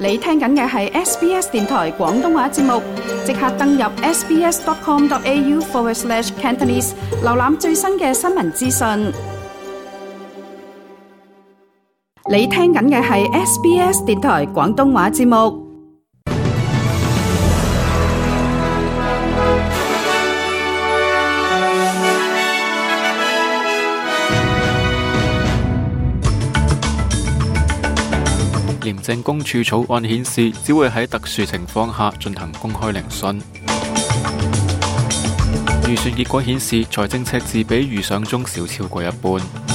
你聽緊嘅係 SBS 電台廣東話節目，即刻登入 sbs.com.au/Cantonese 瀏覽最新嘅新聞資訊。你聽緊嘅係 SBS 電台廣東話節目。 廉政公署草案顯示，只會喺特殊情況下進行公開聆訊。預算結果顯示，財政赤字比預想中少超過一半。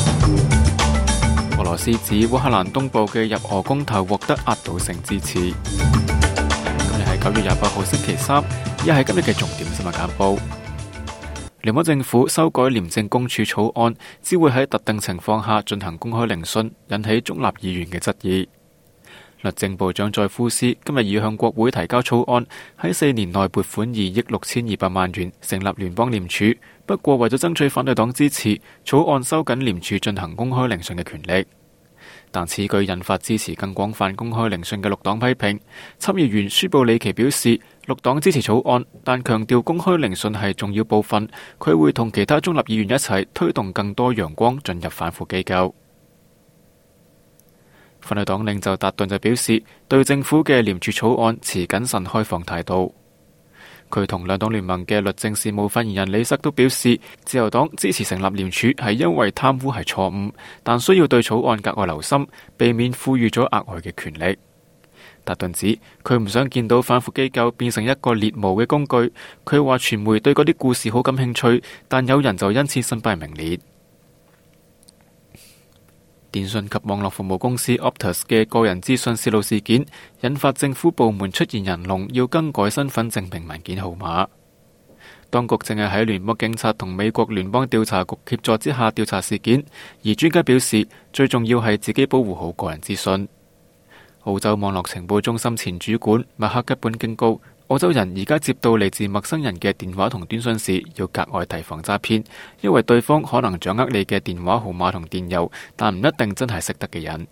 俄羅斯指烏克蘭東部嘅入俄公投獲得壓倒性支持。今日係9月28號星期三，以下係今日嘅重點新聞簡報。聯邦政府修改廉政公署草案，只會喺特定情況下進行公開聆訊，引起中立議員嘅質疑。律政部長在夫斯今日已向國會提交草案，喺4年內撥款2億6200萬元成立聯邦廉署。不過為咗爭取反對黨支持，草案收緊廉署進行公開聆訊嘅權力。但此舉引發支持更廣泛公開聆訊嘅綠黨批評。參議員舒布里奇表示，綠黨支持草案，但強調公開聆訊係重要部分。佢會同其他中立議員一齊推動更多陽光進入反腐機構。反對黨領袖達頓就表示，對政府嘅廉署草案持謹慎開放態度。佢同兩黨聯盟嘅律政事務發言人李瑟都表示，自由黨支持成立廉署係因為貪污係錯誤，但需要對草案格外留心，避免賦予咗額外嘅權力。達頓指佢唔想見到反腐機構變成一個獵巫嘅工具。佢話傳媒對嗰啲故事好感興趣，但有人就因此身敗名裂。電訊及網絡服務公司 Optus 嘅個人資訊洩露事件，引發政府部門出現人龍，要更改身份證明文件號碼。當局正係喺聯邦警察同美國聯邦調查局協助之下調查事件，而專家表示，最重要係自己保護好個人資訊。澳洲網絡情報中心前主管麥克吉本警告，澳洲人而家接到嚟自陌生人嘅電話同短信時，要格外提防詐騙，因為對方可能掌握你嘅電話號碼同電郵，但唔一定真係識得嘅人。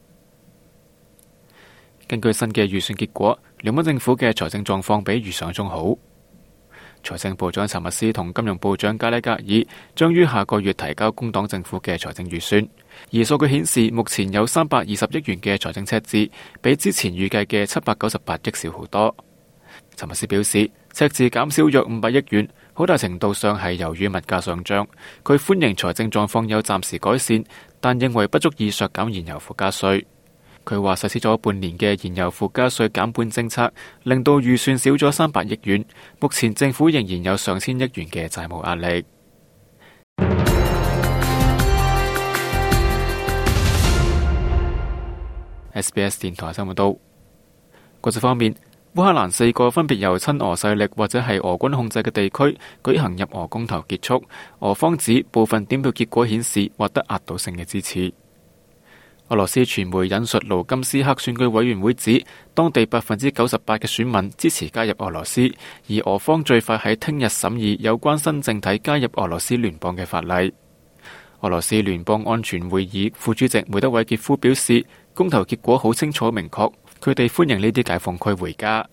根據新嘅預算結果，聯邦政府嘅財政狀況比預想中好。財政部長查密斯同金融部長加拉格爾將於下個月提交工黨政府嘅財政預算，而數據顯示目前有320億元嘅財政赤字，比之前預計嘅798億少好多。查密斯表示，赤字減少約500億元，好大程度上係由於物價上漲。佢歡迎財政狀況有暫時改善，但認為不足以削減燃油附加稅。佢話實施咗半年嘅燃油附加稅減半政策，令到預算少咗300億元。目前政府仍然有上千億元嘅債務壓力。SBS 電台新聞道。國際方面，烏克蘭4個分別由親俄勢力或者係俄軍控制嘅地區舉行入俄公投結束，俄方指部分點票結果顯示獲得壓倒性嘅支持。俄羅斯傳媒引述盧甘斯克選舉委員會指，當地98%嘅選民支持加入俄羅斯，而俄方最快喺聽日審議有關新政體加入俄羅斯聯邦嘅法例。俄羅斯聯邦安全會議副主席梅德韋傑夫表示，公投結果好清楚明確，佢哋歡迎呢啲解放區回家。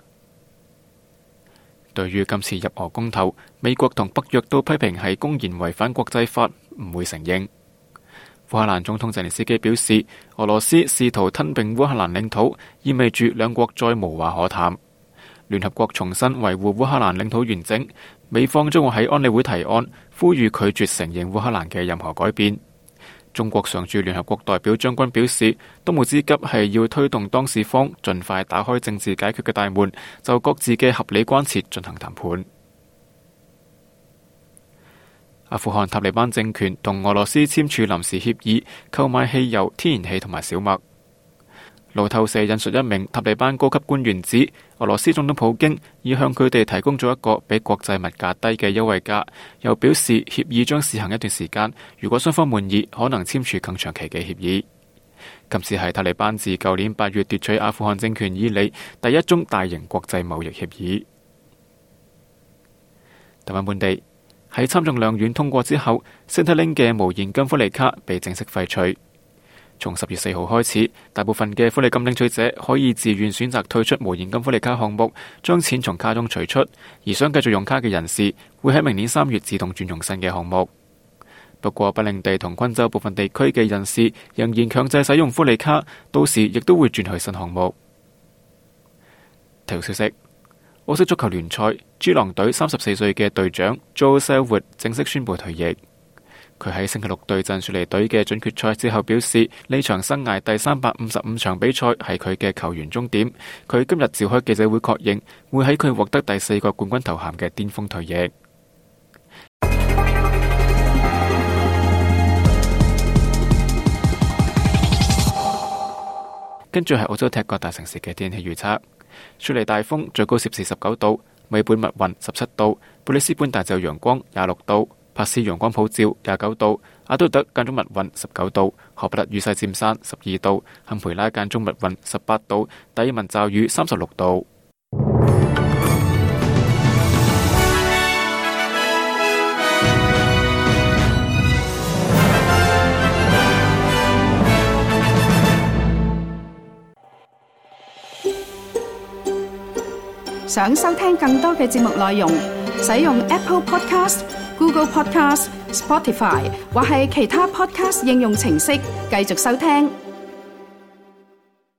對於今次入俄公投，美國同北約都批評係公然違反國際法，唔會承認。烏克蘭總統澤連斯基表示，俄羅斯試圖吞併烏克蘭領土，意味住兩國再無話可談。聯合國重申維護烏克蘭領土完整，美方將會喺安理會提案，呼籲拒絕承認烏克蘭嘅任何改變。中國常駐聯合國代表張軍表示，當務之急係要推動當事方盡快打開政治解決嘅大門，就各自嘅合理關切進行談判。阿富汗塔利班政權同俄羅斯簽署臨時協議，購買汽油、天然氣同埋小麥。路透社引述一名塔利班高級官員指，俄羅斯總統普京已向佢哋提供咗一個比國際物價低嘅優惠價，又表示協議將試行一段時間，如果雙方滿意，可能簽署更長期嘅協議。今次係塔利班自舊年8月奪取阿富汗政權以嚟第一宗大型國際貿易協議。台灣本地喺參眾兩院通過之後，聖特靈嘅無現金福利卡被正式廢除。 從10月4號開始，大部分嘅福利金領取者可以自願選擇退出無現金福利卡項目，將錢從卡中取出，而想繼續用卡嘅人士會喺明年3月自動轉用新嘅項目。不過，北領地同昆州部分地區嘅人士仍然強制使用福利卡，到時亦都會轉去新項目。體育消息：澳式足球聯賽，G 狼隊34歲嘅隊長 Joel Selwood 正式宣布退役。佢喺星期六對陣雪梨隊嘅準決賽之後表示，呢場生涯第355場比賽係佢嘅球員終點。佢今日召開記者會確認，會喺佢獲得第4個冠軍頭銜嘅巔峰退役。跟住係澳洲踢各大城市嘅天氣預測：雪梨大風，最高攝氏19度；墨爾本密雲17度；布里斯本大驟陽光26度；珀斯陽光普照29度；阿都特間中密雲19度；荷伯特雨勢漸散12度；坎培拉間中密雲18度；達爾文驟雨36度。 想收聽更多嘅節目內容，使用 Apple Podcast、Google Podcast、Spotify 或係其他 Podcast 應用程式繼續收聽。